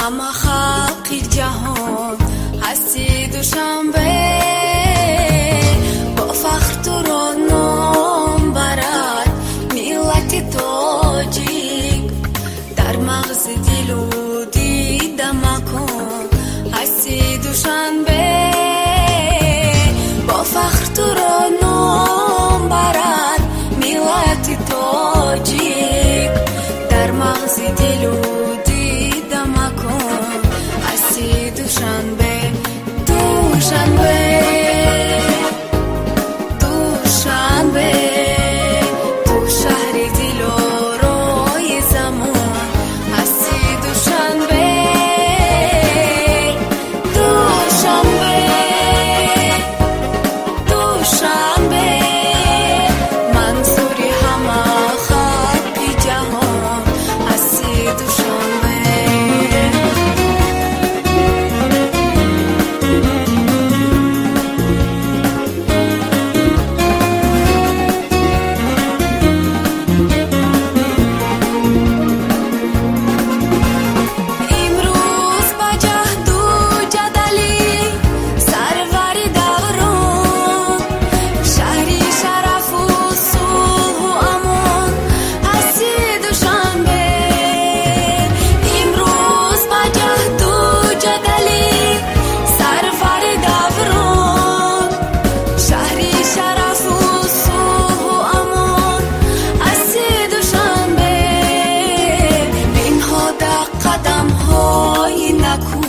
همه خلق جهان هستی دوشنبه با فخر تو را نام برد ملت تاجیک در مغز دل و دیده مکن هستی دوشنبه با فخر تو را نام برد ملت تاجیک در مغز دل و دیده مکن هستی دوشنبه دوشنبه دوشنبه تو شهر دل و روی زمان هستی دوشنبه دوشنبه دوشنبه منصوری همه خلق جهان هستی دوشنبه قدم های نکن